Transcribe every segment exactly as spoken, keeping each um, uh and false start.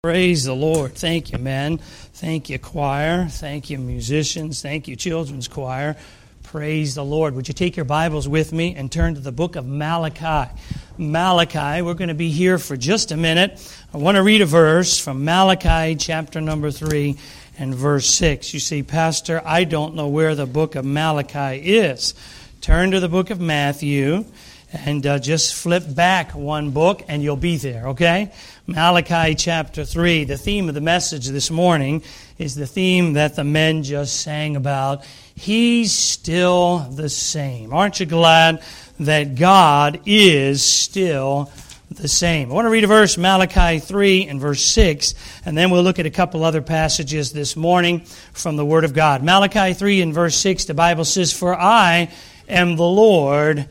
Praise the Lord. Thank you, men. Thank you, choir. Thank you, musicians. Thank you, children's choir. Praise the Lord. Would you take your Bibles with me and turn to the book of Malachi? Malachi, we're going to be here for just a minute. I want to read a verse from Malachi chapter number three and verse six. You see, Pastor, I don't know where the book of Malachi is. Turn to the book of Matthew and uh, just flip back one book and you'll be there, okay? Malachi chapter three. The theme of the message this morning is the theme that the men just sang about. He's still the same. Aren't you glad that God is still the same? I want to read a verse, Malachi three and verse six, and then we'll look at a couple other passages this morning from the Word of God. Malachi three and verse six, the Bible says, "For I am the Lord,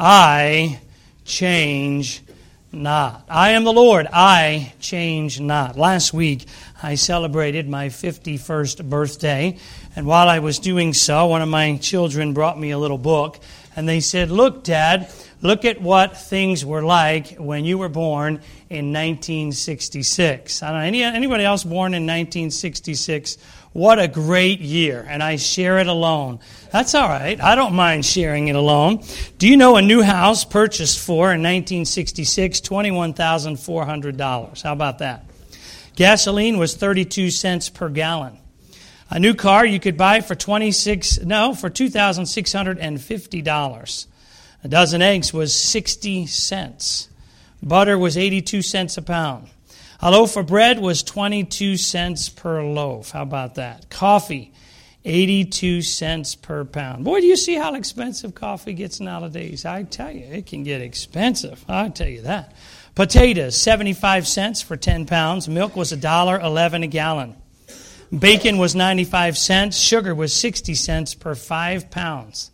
I change not." I am the Lord, I change not. Last week, I celebrated my fifty-first birthday, and while I was doing so, one of my children brought me a little book, and they said, "Look, Dad, look at what things were like when you were born in nineteen sixty-six. I don't know, any, anybody else born in nineteen sixty-six? What a great year, and I share it alone. That's all right. I don't mind sharing it alone. Do you know a new house purchased for, in nineteen sixty-six, twenty-one thousand four hundred dollars? How about that? Gasoline was thirty-two cents per gallon. A new car you could buy for twenty-six, no, for two thousand six hundred fifty dollars. A dozen eggs was sixty cents. Butter was eighty-two cents a pound. A loaf of bread was twenty-two cents per loaf. How about that? Coffee, eighty-two cents per pound. Boy, do you see how expensive coffee gets nowadays? I tell you, it can get expensive. I tell you that. Potatoes, seventy-five cents for ten pounds. Milk was one dollar and eleven cents a gallon. Bacon was ninety-five cents. Sugar was sixty cents per five pounds.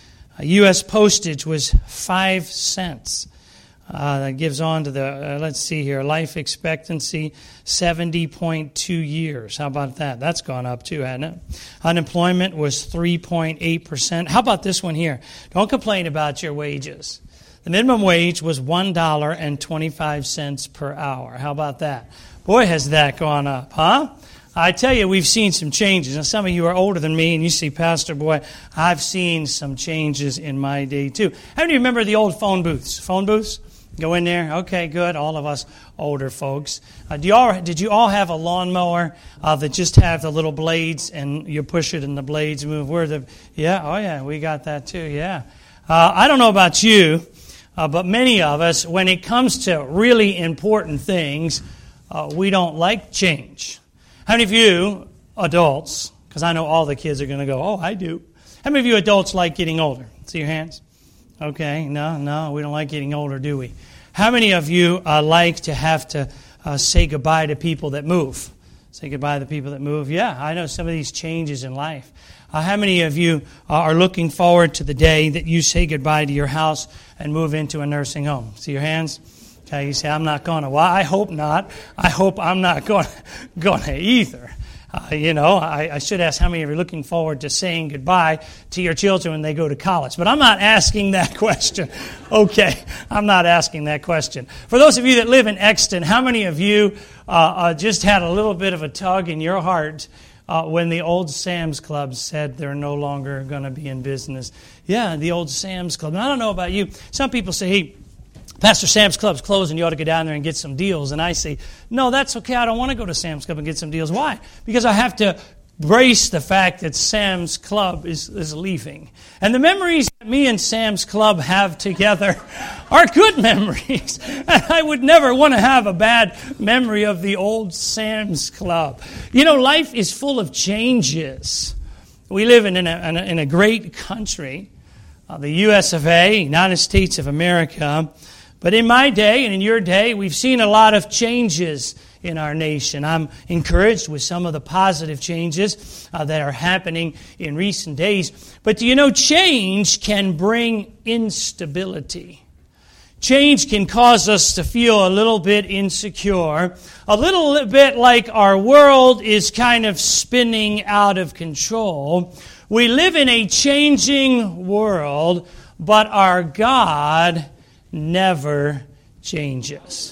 U S postage was five cents. Uh, that gives on to the, uh, let's see here, life expectancy, seventy point two years. How about that? That's gone up too, hasn't it? Unemployment was three point eight percent. How about this one here? Don't complain about your wages. The minimum wage was one dollar and twenty-five cents per hour. How about that? Boy, has that gone up, huh? I tell you, we've seen some changes. Now, some of you are older than me, and you see, Pastor, boy, I've seen some changes in my day, too. How many remember the old phone booths? Phone booths? Go in there? Okay, good. All of us older folks. Uh, do you all, did you all have a lawnmower uh, that just have the little blades, and you push it and the blades move? Where the? Yeah, oh yeah, we got that too, yeah. Uh, I don't know about you, uh, but many of us, when it comes to really important things, uh, we don't like change. How many of you adults, because I know all the kids are going to go, oh, I do. How many of you adults like getting older? See your hands? Okay, no, no, we don't like getting older, do we? How many of you uh, like to have to uh, say goodbye to people that move? Say goodbye to the people that move? Yeah, I know some of these changes in life. Uh, how many of you uh, are looking forward to the day that you say goodbye to your house and move into a nursing home? See your hands? Okay, you say, I'm not going to. Well, I hope not. I hope I'm not going going to either. Uh, you know, I, I should ask how many of you are looking forward to saying goodbye to your children when they go to college. But I'm not asking that question. Okay, I'm not asking that question. For those of you that live in Exton, how many of you uh, uh, just had a little bit of a tug in your heart uh, when the old Sam's Club said they're no longer going to be in business? Yeah, the old Sam's Club. And I don't know about you. Some people say, hey, Pastor, Sam's Club's closed and you ought to go down there and get some deals. And I say, no, that's okay. I don't want to go to Sam's Club and get some deals. Why? Because I have to brace the fact that Sam's Club is, is leaving. And the memories that me and Sam's Club have together are good memories. And I would never want to have a bad memory of the old Sam's Club. You know, life is full of changes. We live in a, in a, in a great country, uh, the U S of A, United States of America. But in my day and in your day, we've seen a lot of changes in our nation. I'm encouraged with some of the positive changes uh, that are happening in recent days. But do you know, change can bring instability. Change can cause us to feel a little bit insecure, a little bit like our world is kind of spinning out of control. We live in a changing world, but our God never changes.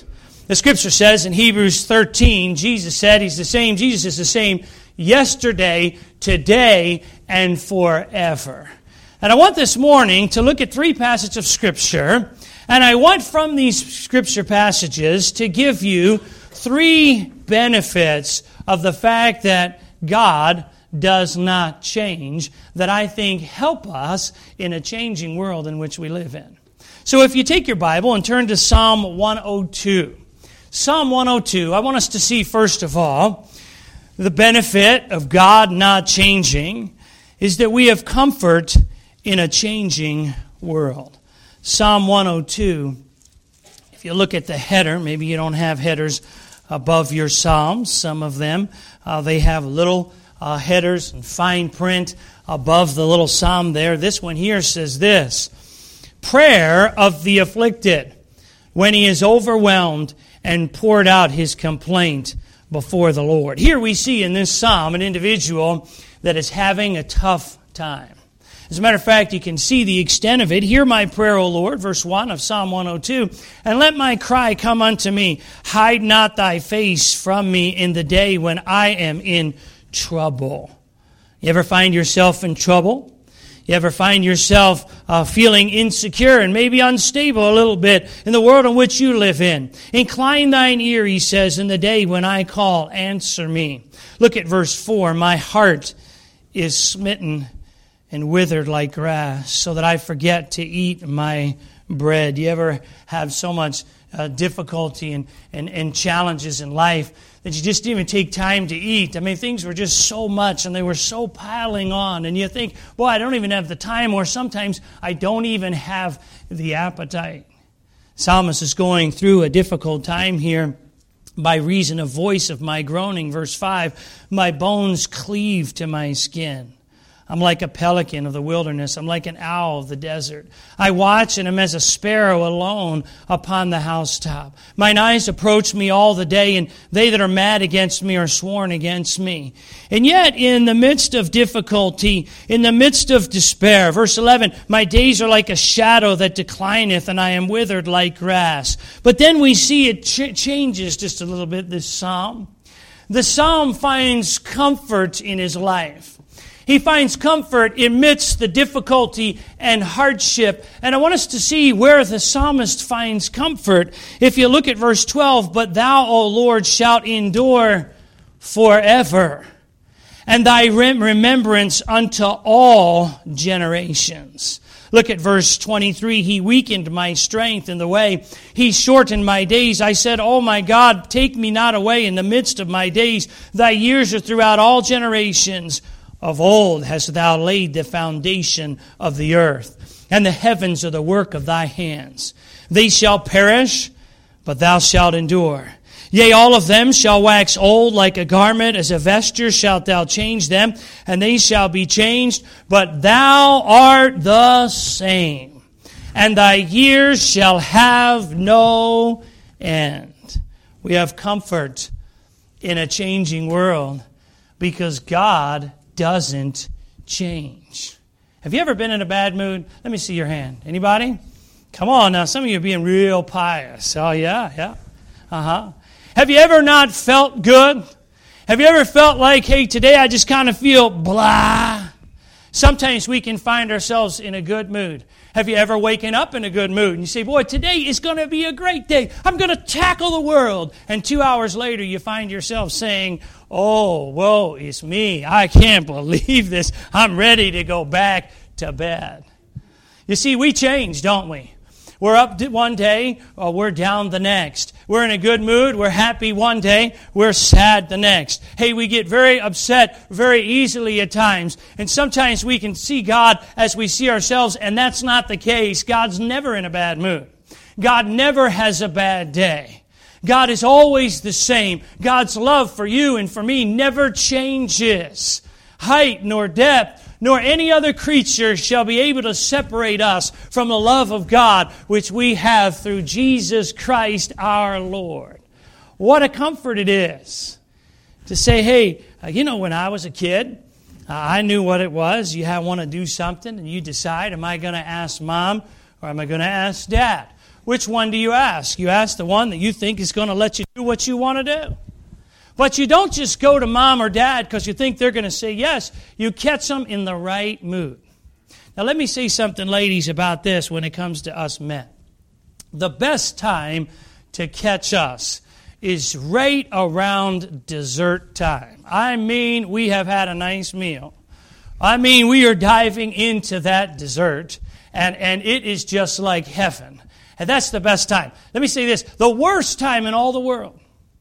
The Scripture says in Hebrews thirteen, Jesus said He's the same. Jesus is the same yesterday, today, and forever. And I want this morning to look at three passages of Scripture, and I want from these Scripture passages to give you three benefits of the fact that God does not change, that I think help us in a changing world in which we live in. So if you take your Bible and turn to Psalm one oh two. Psalm one oh two, I want us to see first of all, the benefit of God not changing is that we have comfort in a changing world. Psalm one oh two, if you look at the header, maybe you don't have headers above your Psalms. Some of them, uh, they have little uh, headers and fine print above the little Psalm there. This one here says this: prayer of the afflicted when he is overwhelmed and poured out his complaint before the Lord. Here we see in this Psalm an individual that is having a tough time. As a matter of fact, you can see the extent of it. Hear my prayer, O Lord, verse one of Psalm one oh two, and let my cry come unto me. Hide not thy face from me in the day when I am in trouble. You ever find yourself in trouble? You ever find yourself uh, feeling insecure and maybe unstable a little bit in the world in which you live in? Incline thine ear, he says, in the day when I call, answer me. Look at verse four. My heart is smitten and withered like grass, so that I forget to eat my bread. You ever have so much uh, difficulty and, and, and challenges in life that you just didn't even take time to eat? I mean, things were just so much, and they were so piling on, and you think, boy, I don't even have the time, or sometimes I don't even have the appetite. Psalmist is going through a difficult time here by reason of voice of my groaning. Verse five, my bones cleave to my skin. I'm like a pelican of the wilderness. I'm like an owl of the desert. I watch and am as a sparrow alone upon the housetop. Mine eyes approach me all the day, and they that are mad against me are sworn against me. And yet, in the midst of difficulty, in the midst of despair, verse eleven, my days are like a shadow that declineth, and I am withered like grass. But then we see it ch- changes just a little bit, this psalm. The psalm finds comfort in his life. He finds comfort amidst the difficulty and hardship. And I want us to see where the psalmist finds comfort. If you look at verse twelve, but thou, O Lord, shalt endure forever, and thy remembrance unto all generations. Look at verse twenty-three. He weakened my strength in the way. He shortened my days. I said, O my God, take me not away in the midst of my days. Thy years are throughout all generations. Of old hast thou laid the foundation of the earth, and the heavens are the work of thy hands. They shall perish, but thou shalt endure. Yea, all of them shall wax old like a garment, as a vesture shalt thou change them, and they shall be changed, but thou art the same, and thy years shall have no end. We have comfort in a changing world because God doesn't change. Have you ever been in a bad mood? Let me see your hand. Anybody? Come on now. Some of you are being real pious. Oh, yeah, yeah. Uh-huh. Have you ever not felt good? Have you ever felt like, hey, today I just kind of feel blah? Sometimes we can find ourselves in a good mood. Have you ever waken up in a good mood and you say, boy, today is going to be a great day. I'm going to tackle the world. And two hours later you find yourself saying, oh, whoa, it's me. I can't believe this. I'm ready to go back to bed. You see, we change, don't we? We're up one day, or we're down the next. We're in a good mood, we're happy one day, we're sad the next. Hey, we get very upset very easily at times. And sometimes we can see God as we see ourselves, and that's not the case. God's never in a bad mood. God never has a bad day. God is always the same. God's love for you and for me never changes. Height nor depth nor any other creature shall be able to separate us from the love of God which we have through Jesus Christ our Lord. What a comfort it is to say, hey, you know, when I was a kid, I knew what it was. You want to do something and you decide, am I going to ask Mom or am I going to ask Dad? which one do you ask? You ask the one that you think is going to let you do what you want to do. But you don't just go to mom or dad because you think they're going to say yes. You catch them in the right mood. Now let me say something, ladies, about this when it comes to us men. The best time to catch us is right around dessert time. I mean, we have had a nice meal. I mean, we are diving into that dessert, and, and it is just like heaven. And that's the best time. Let me say this. The worst time in all the world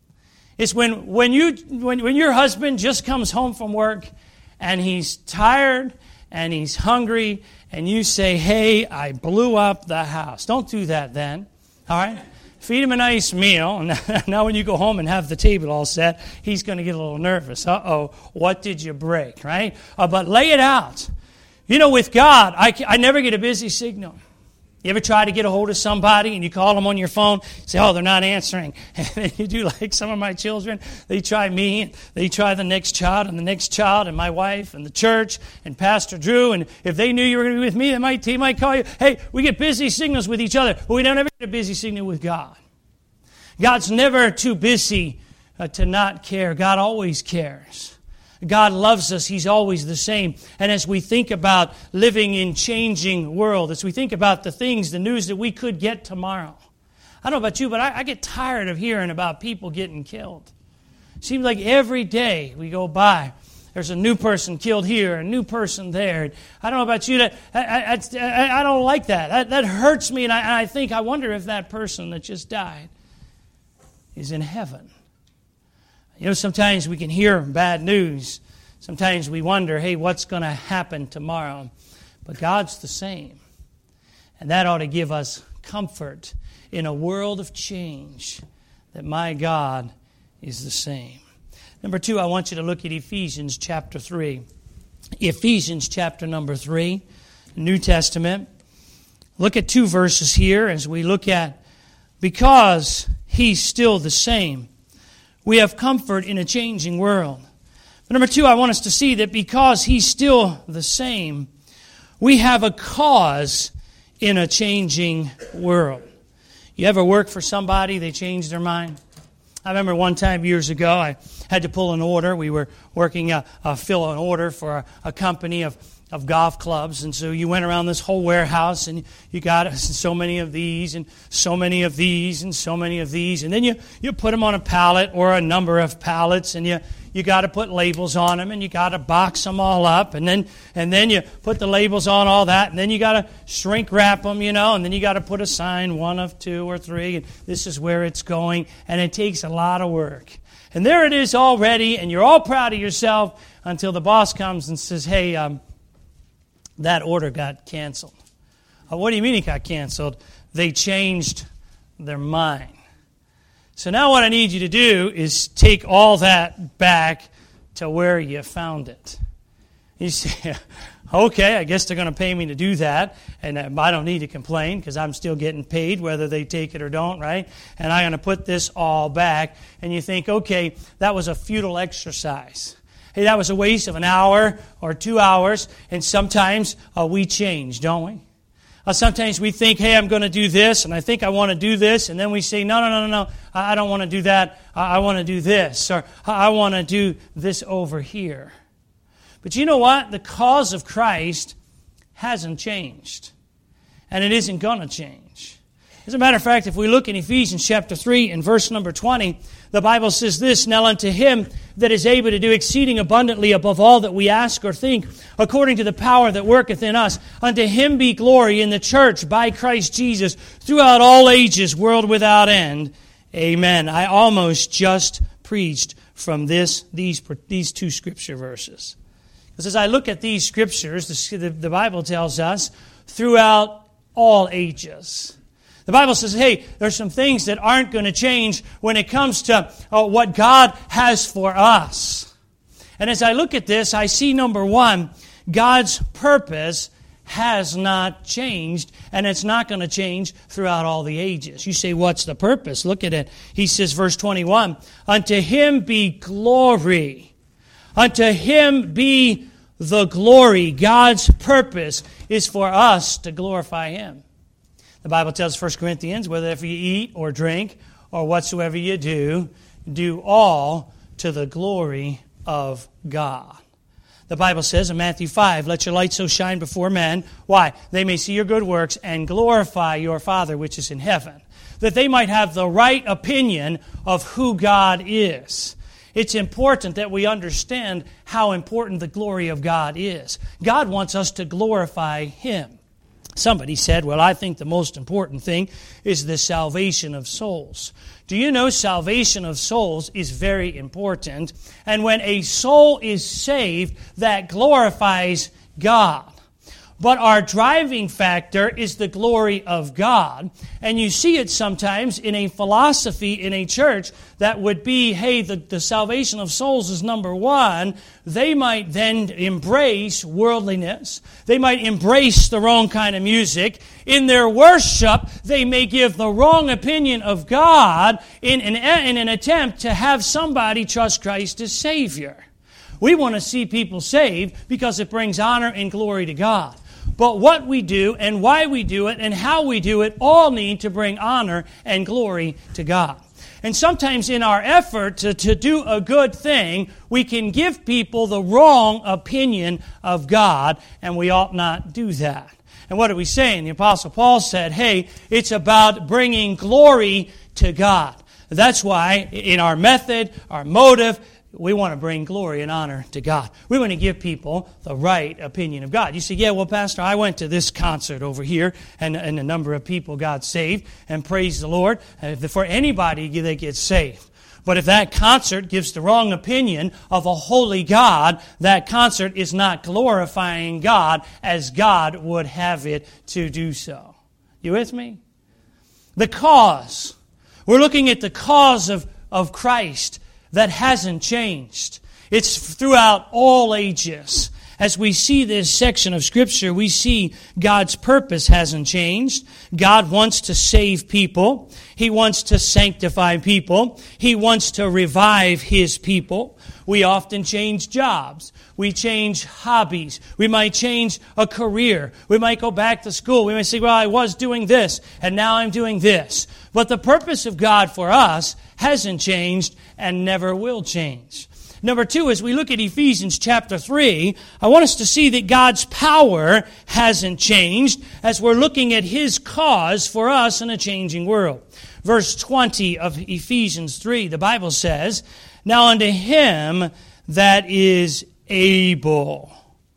is when, when, you, when, when your husband just comes home from work, and he's tired, and he's hungry, and you say, hey, I blew up the house. Don't do that then, all right? Feed him a nice meal. And now when you go home and have the table all set, he's going to get a little nervous. Uh-oh, what did you break, right? Uh, but lay it out. You know, with God, I, I never get a busy signal. You ever try to get a hold of somebody and you call them on your phone, say, oh, they're not answering. And then you do like some of my children. They try me, and they try the next child, and the next child, and my wife, and the church, and Pastor Drew. And if they knew you were going to be with me, they might, they might call you. Hey, we get busy signals with each other, but we don't ever get a busy signal with God. God's never too busy uh, to not care. God always cares. God loves us. He's always the same. And as we think about living in changing world, as we think about the things, the news that we could get tomorrow, I don't know about you, but I, I get tired of hearing about people getting killed. It seems like every day we go by, there's a new person killed here, a new person there. I don't know about you, that I, I, I, I don't like that. That, that hurts me, and I, I think, I wonder if that person that just died is in heaven. You know, sometimes we can hear bad news. Sometimes we wonder, hey, what's going to happen tomorrow? But God's the same. And that ought to give us comfort in a world of change, that my God is the same. Number two, I want you to look at Ephesians chapter three. Ephesians chapter number three, New Testament. Look at two verses here as we look at, because He's still the same, we have comfort in a changing world. But number two, I want us to see that because He's still the same, we have a cause in a changing world. You ever work for somebody, they change their mind? I remember one time years ago, I had to pull an order. We were working, a, a fill an order for a, a company of of golf clubs, and so you went around this whole warehouse, and you got so many of these, and so many of these, and so many of these, and then you, you put them on a pallet or a number of pallets, and you you got to put labels on them, and you got to box them all up, and then and then you put the labels on all that, and then you got to shrink wrap them, you know, and then you got to put a sign, one of two or three, and this is where it's going, and it takes a lot of work. And there it is all ready, and you're all proud of yourself until the boss comes and says, hey, um, that order got canceled. Uh, what do you mean it got canceled? They changed their mind. So now what I need you to do is take all that back to where you found it. You say, okay, I guess they're going to pay me to do that, and I don't need to complain because I'm still getting paid whether they take it or don't, right? And I'm going to put this all back. And you think, okay, that was a futile exercise. Hey, that was a waste of an hour or two hours, and sometimes uh, we change, don't we? Uh, sometimes we think, hey, I'm going to do this, and I think I want to do this, and then we say, no, no, no, no, no, I don't want to do that. I, I want to do this, or I want to do this over here. But you know what? The cause of Christ hasn't changed, and it isn't going to change. As a matter of fact, if we look in Ephesians chapter three and verse number twenty, the Bible says this, now unto Him that is able to do exceeding abundantly above all that we ask or think, according to the power that worketh in us, unto Him be glory in the church by Christ Jesus throughout all ages, world without end. Amen. I almost just preached from this these, these two scripture verses. Because as I look at these scriptures, the, the Bible tells us throughout all ages. The Bible says, hey, there's some things that aren't going to change when it comes to uh, what God has for us. And as I look at this, I see, number one, God's purpose has not changed, and it's not going to change throughout all the ages. You say, what's the purpose? Look at it. He says, verse twenty-one, unto Him be glory. Unto Him be the glory. God's purpose is for us to glorify Him. The Bible tells First Corinthians, whether if you eat or drink or whatsoever you do, do all to the glory of God. The Bible says in Matthew five, let your light so shine before men. Why? They may see your good works and glorify your Father which is in heaven. That they might have the right opinion of who God is. It's important that we understand how important the glory of God is. God wants us to glorify Him. Somebody said, well, I think the most important thing is the salvation of souls. Do you know salvation of souls is very important? And when a soul is saved, that glorifies God. But our driving factor is the glory of God. And you see it sometimes in a philosophy in a church that would be, hey, the, the salvation of souls is number one. They might then embrace worldliness. They might embrace the wrong kind of music. In their worship, they may give the wrong opinion of God in an, in an attempt to have somebody trust Christ as Savior. We want to see people saved because it brings honor and glory to God. But what we do and why we do it and how we do it all need to bring honor and glory to God. And sometimes in our effort to, to do a good thing, we can give people the wrong opinion of God, and we ought not do that. And what are we saying? The Apostle Paul said, hey, it's about bringing glory to God. That's why in our method, our motive, we want to bring glory and honor to God. We want to give people the right opinion of God. You say, yeah, well, Pastor, I went to this concert over here, and, and a number of people got saved, and praise the Lord. For anybody, they get saved. But if that concert gives the wrong opinion of a holy God, that concert is not glorifying God as God would have it to do so. You with me? The cause. We're looking at the cause of, of Christ that hasn't changed. It's throughout all ages. As we see this section of Scripture, we see God's purpose hasn't changed. God wants to save people. He wants to sanctify people. He wants to revive His people. We often change jobs. We change hobbies. We might change a career. We might go back to school. We might say, well, I was doing this, and now I'm doing this. But the purpose of God for us hasn't changed and never will change. Number two, as we look at Ephesians chapter three, I want us to see that God's power hasn't changed as we're looking at His cause for us in a changing world. Verse twenty of Ephesians three, the Bible says, now unto Him that is able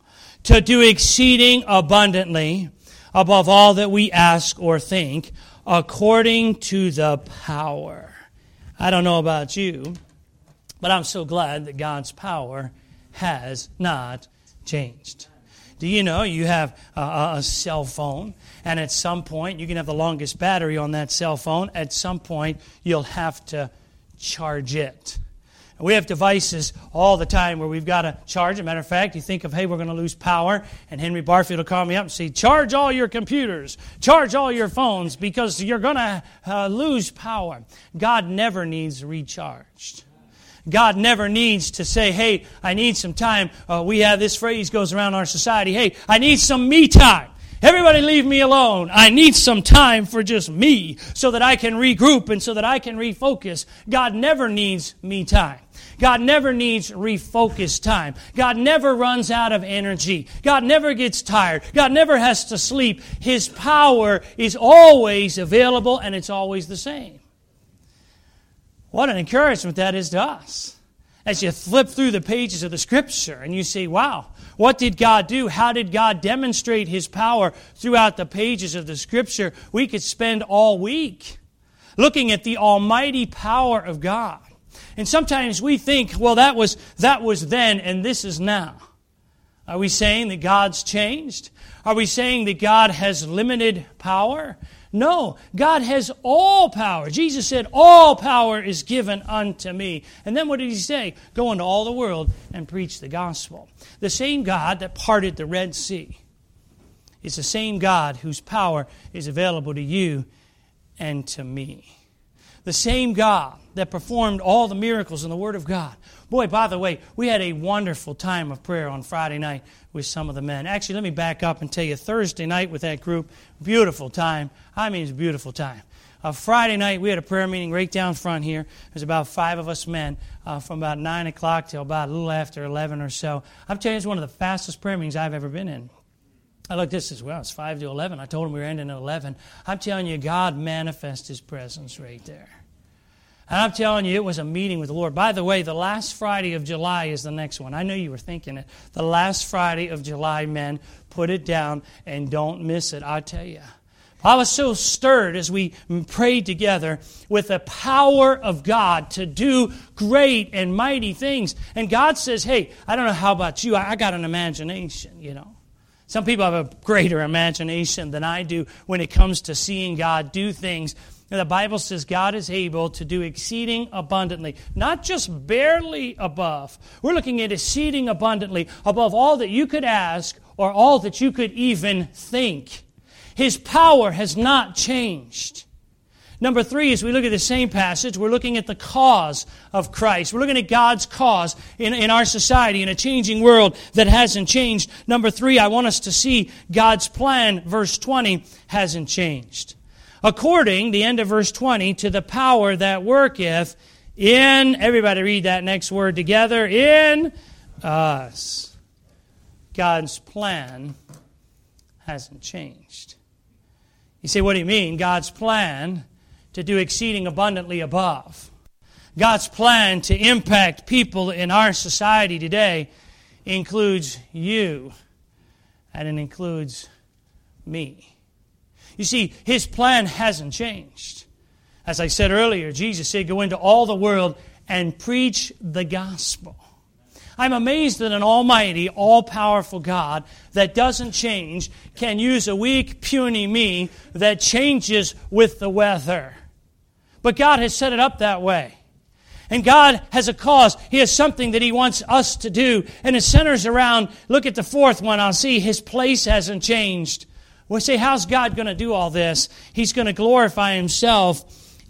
to do exceeding abundantly above all that we ask or think, according to the power. I don't know about you, but I'm so glad that God's power has not changed. Do you know you have a, a cell phone, and at some point you can have the longest battery on that cell phone. At some point you'll have to charge it. We have devices all the time where we've got to charge. As a matter of fact, you think of, hey, we're going to lose power, and Henry Barfield will call me up and say, charge all your computers, charge all your phones, because you're going to uh, lose power. God never needs recharged. God never needs to say, hey, I need some time. Uh, we have this phrase goes around our society, hey, I need some me time. Everybody leave me alone. I need some time for just me so that I can regroup and so that I can refocus. God never needs me time. God never needs refocus time. God never runs out of energy. God never gets tired. God never has to sleep. His power is always available, and it's always the same. What an encouragement that is to us. As you flip through the pages of the Scripture and you say, wow, what did God do? How did God demonstrate His power throughout the pages of the Scripture? We could spend all week looking at the almighty power of God. And sometimes we think, well, that was that was then and this is now. Are we saying that God's changed? Are we saying that God has limited power? No, God has all power. Jesus said, all power is given unto me. And then what did He say? Go into all the world and preach the gospel. The same God that parted the Red Sea is the same God whose power is available to you and to me. The same God that performed all the miracles in the Word of God Boy, by the way, we had a wonderful time of prayer on Friday night with some of the men. Actually, let me back up and tell you, Thursday night with that group, beautiful time. I mean, it's a beautiful time. Uh, Friday night, we had a prayer meeting right down front here. There's about five of us men uh, from about nine o'clock till about a little after eleven or so. I'm telling you, it's one of the fastest prayer meetings I've ever been in. I looked at this as well. It's five to eleven. I told them we were ending at eleven. I'm telling you, God manifests His presence right there. And I'm telling you, it was a meeting with the Lord. By the way, the last Friday of July is the next one. I know you were thinking it. The last Friday of July, men, put it down and don't miss it, I tell you. I was so stirred as we prayed together with the power of God to do great and mighty things. And God says, hey, I don't know how about you. I got an imagination, you know. Some people have a greater imagination than I do when it comes to seeing God do things. The Bible says God is able to do exceeding abundantly, not just barely above. We're looking at exceeding abundantly above all that you could ask or all that you could even think. His power has not changed. Number three, as we look at the same passage, we're looking at the cause of Christ. We're looking at God's cause in, in our society, in a changing world that hasn't changed. Number three, I want us to see God's plan, verse twenty, hasn't changed. According, the end of verse twenty, to the power that worketh in, everybody read that next word together, in us. God's plan hasn't changed. You say, what do you mean? God's plan to do exceeding abundantly above. God's plan to impact people in our society today includes you, and it includes me. You see, His plan hasn't changed. As I said earlier, Jesus said, go into all the world and preach the gospel. I'm amazed that an almighty, all-powerful God that doesn't change can use a weak, puny me that changes with the weather. But God has set it up that way. And God has a cause. He has something that He wants us to do. And it centers around, look at the fourth one, I'll see, His place hasn't changed. We say, how's God going to do all this? He's going to glorify Himself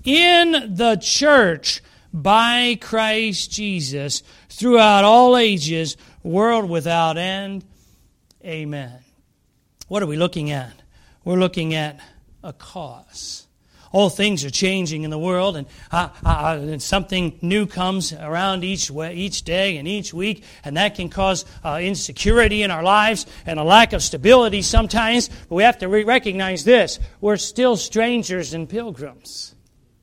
in the church by Christ Jesus throughout all ages, world without end. Amen. What are we looking at? We're looking at a cause. All things are changing in the world, and, uh, uh, and something new comes around each way, each day and each week, and that can cause uh, insecurity in our lives and a lack of stability sometimes. But we have to re- recognize this: we're still strangers and pilgrims.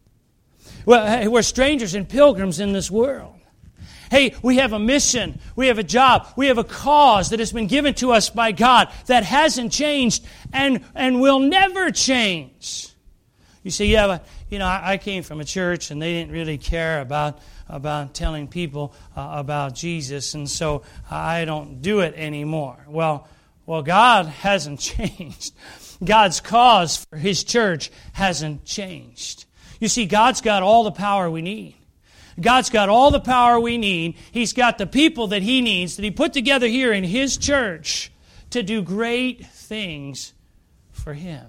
Well, we're strangers and pilgrims in this world. Hey, we have a mission, we have a job, we have a cause that has been given to us by God that hasn't changed and, and will never change. You say, yeah, but, you know, I, I came from a church and they didn't really care about, about telling people uh, about Jesus, and so I don't do it anymore. Well, well, God hasn't changed. God's cause for His church hasn't changed. You see, God's got all the power we need. God's got all the power we need. He's got the people that He needs, that He put together here in His church to do great things for Him.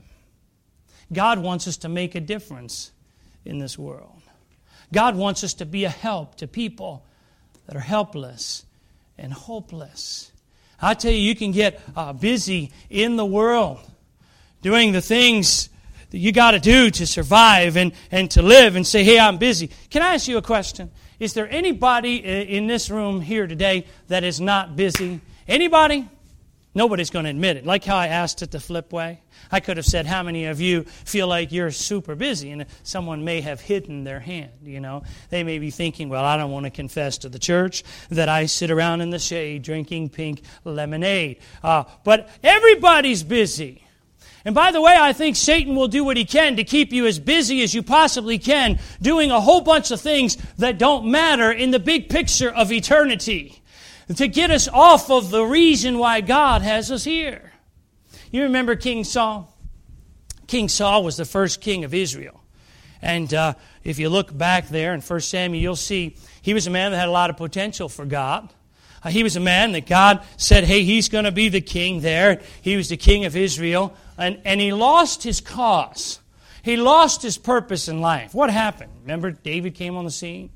God wants us to make a difference in this world. God wants us to be a help to people that are helpless and hopeless. I tell you, you can get uh, busy in the world doing the things that you got to do to survive and, and to live and say, hey, I'm busy. Can I ask you a question? Is there anybody in this room here today that is not busy? Anybody? Nobody's going to admit it. Like how I asked it the flip way. I could have said, how many of you feel like you're super busy? And someone may have hidden their hand, you know. They may be thinking, well, I don't want to confess to the church that I sit around in the shade drinking pink lemonade. Uh, but everybody's busy. And by the way, I think Satan will do what he can to keep you as busy as you possibly can, doing a whole bunch of things that don't matter in the big picture of eternity, to get us off of the reason why God has us here. You remember King Saul? King Saul was the first king of Israel. And uh, if you look back there in First Samuel, you'll see he was a man that had a lot of potential for God. Uh, he was a man that God said, hey, he's going to be the king there. He was the king of Israel. And, and he lost his cause. He lost his purpose in life. What happened? Remember, David came on the scene?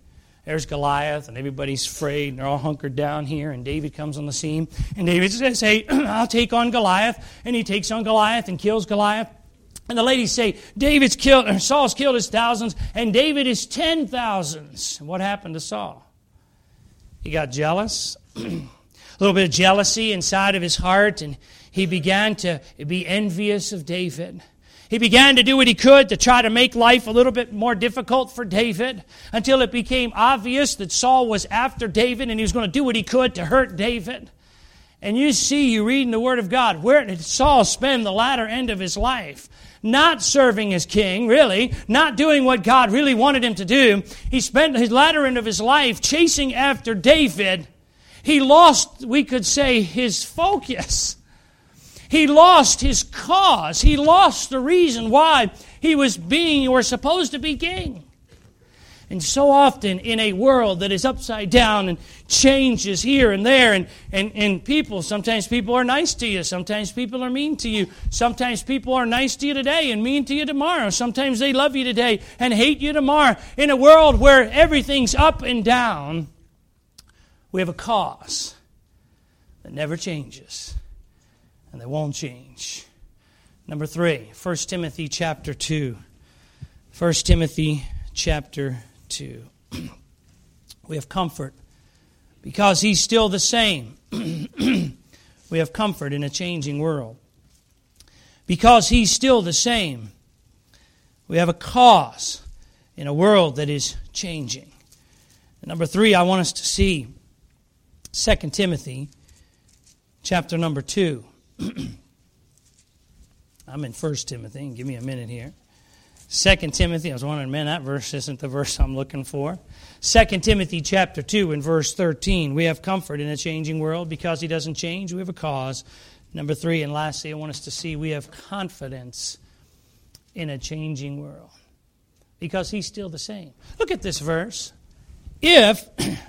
There's Goliath, and everybody's afraid, and they're all hunkered down here, and David comes on the scene. And David says, hey, I'll take on Goliath. And he takes on Goliath and kills Goliath. And the ladies say, David's killed, or Saul's killed his thousands, and David is ten thousands. And what happened to Saul? He got jealous, a little bit of jealousy inside of his heart, and he began to be envious of David. He began to do what he could to try to make life a little bit more difficult for David, until it became obvious that Saul was after David, and he was going to do what he could to hurt David. And you see, you read in the Word of God, where did Saul spend the latter end of his life? Not serving as king, really. Not doing what God really wanted him to do. He spent his latter end of his life chasing after David. He lost, we could say, his focus. He lost his cause. He lost the reason why he was being or supposed to be king. And so often in a world that is upside down and changes here and there, and, and, and people, sometimes people are nice to you, sometimes people are mean to you, sometimes people are nice to you today and mean to you tomorrow, sometimes they love you today and hate you tomorrow. In a world where everything's up and down, we have a cause that never changes and that won't change. Number three, First Timothy chapter two. First Timothy chapter two. We have comfort because He's still the same. We have comfort in a changing world. Because He's still the same, we have a cause in a world that is changing. And number three, I want us to see Second Timothy chapter number two. I'm in First Timothy. Give me a minute here. Second Timothy, I was wondering, man, that verse isn't the verse I'm looking for. Second Timothy chapter two and verse thirteen. We have comfort in a changing world because He doesn't change. We have a cause. Number three, and lastly, I want us to see we have confidence in a changing world because He's still the same. Look at this verse. If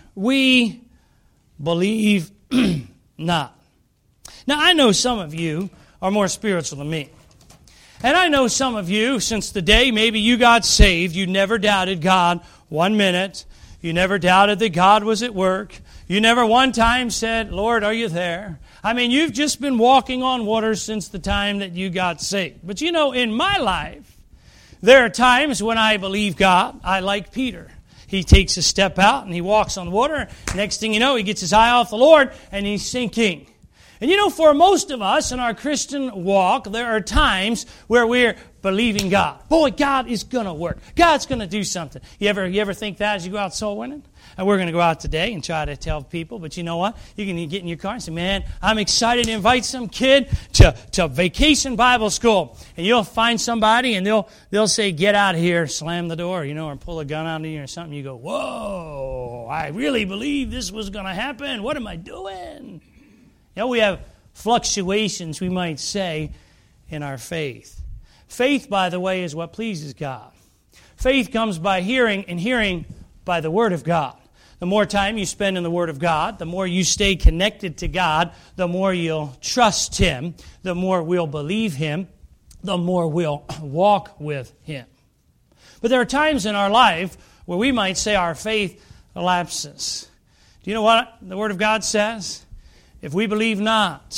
we believe not. Now, I know some of you are more spiritual than me. And I know some of you, since the day maybe you got saved, you never doubted God one minute. You never doubted that God was at work. You never one time said, Lord, are you there? I mean, you've just been walking on water since the time that you got saved. But you know, in my life, there are times when I believe God. I like Peter. He takes a step out and he walks on water. Next thing you know, he gets his eye off the Lord and he's sinking. And you know, for most of us in our Christian walk, there are times where we're believing God. Boy, God is going to work. God's going to do something. You ever you ever think that as you go out soul winning? And we're going to go out today and try to tell people, but you know what? You can get in your car and say, man, I'm excited to invite some kid to, to vacation Bible school. And you'll find somebody and they'll they'll say, get out of here, slam the door, you know, or pull a gun out of you or something. You go, whoa, I really believe this was going to happen. What am I doing? You know, we have fluctuations, we might say, in our faith. Faith, by the way, is what pleases God. Faith comes by hearing, and hearing by the Word of God. The more time you spend in the Word of God, the more you stay connected to God, the more you'll trust Him, the more we'll believe Him, the more we'll walk with Him. But there are times in our life where we might say our faith lapses. Do you know what the Word of God says? If we believe not,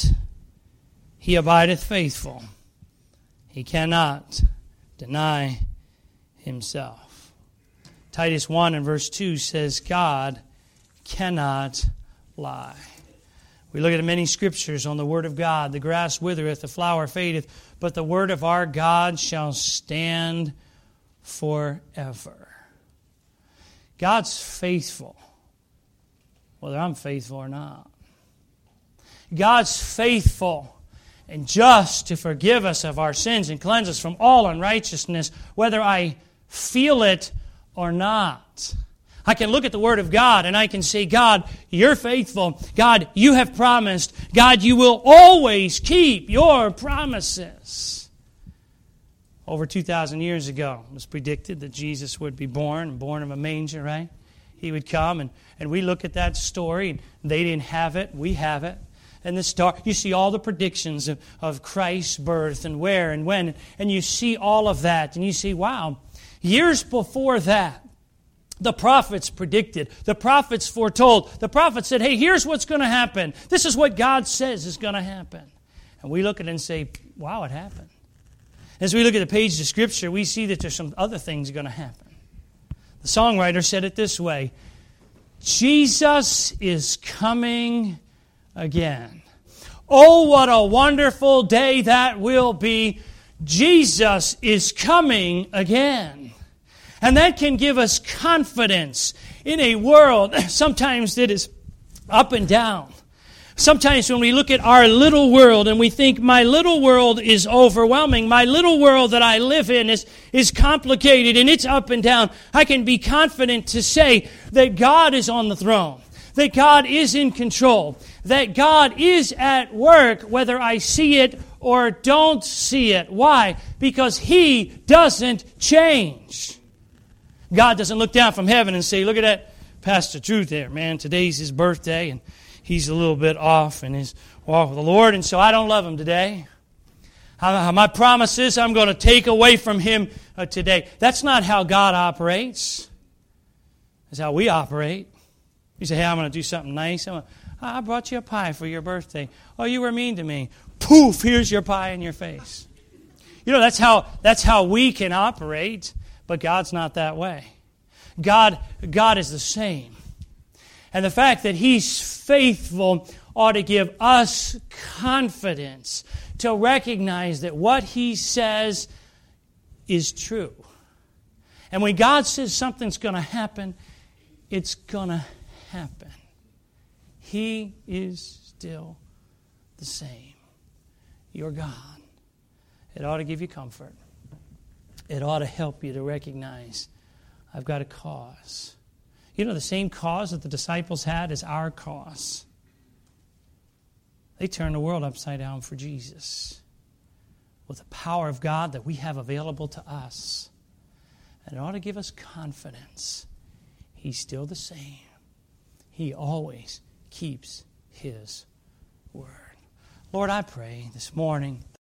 He abideth faithful. He cannot deny Himself. Titus one and verse two says, God cannot lie. We look at many scriptures on the Word of God. The grass withereth, the flower fadeth, but the Word of our God shall stand forever. God's faithful, whether I'm faithful or not. God's faithful and just to forgive us of our sins and cleanse us from all unrighteousness, whether I feel it or not. I can look at the Word of God and I can say, God, you're faithful. God, you have promised. God, you will always keep your promises. Over two thousand years ago, it was predicted that Jesus would be born, born of a manger, right? He would come, and, and we look at that story, and they didn't have it, we have it. And the star, you see all the predictions of, of Christ's birth and where and when. And you see all of that. And you see, wow, years before that, The prophets predicted. The prophets foretold. The prophets said, hey, here's what's going to happen. This is what God says is going to happen. And we look at it and say, wow, it happened. As we look at the pages of Scripture, we see that there's some other things going to happen. The songwriter said it this way, Jesus is coming again. Oh, what a wonderful day that will be. Jesus is coming again. And that can give us confidence in a world sometimes that is up and down. Sometimes when we look at our little world and we think, my little world is overwhelming, my little world that I live in is, is complicated and it's up and down, I can be confident to say that God is on the throne, that God is in control, that God is at work whether I see it or don't see it. Why? Because He doesn't change. God doesn't look down from heaven and say, look at that Pastor Drew there, man, today's his birthday and he's a little bit off in his walk with the Lord, and so I don't love him today. My promise is I'm going to take away from him today. That's not how God operates. That's how we operate. You say, hey, I'm going to do something nice. I'm gonna, I brought you a pie for your birthday. Oh, you were mean to me. Poof, here's your pie in your face. You know, that's how that's how we can operate, but God's not that way. God, God is the same. And the fact that He's faithful ought to give us confidence to recognize that what He says is true. And when God says something's going to happen, it's going to happen. He is still the same. You're God. It ought to give you comfort. It ought to help you to recognize I've got a cause. You know, the same cause that the disciples had is our cause. They turned the world upside down for Jesus with the power of God that we have available to us. And it ought to give us confidence. He's still the same. He always keeps His word. Lord, I pray this morning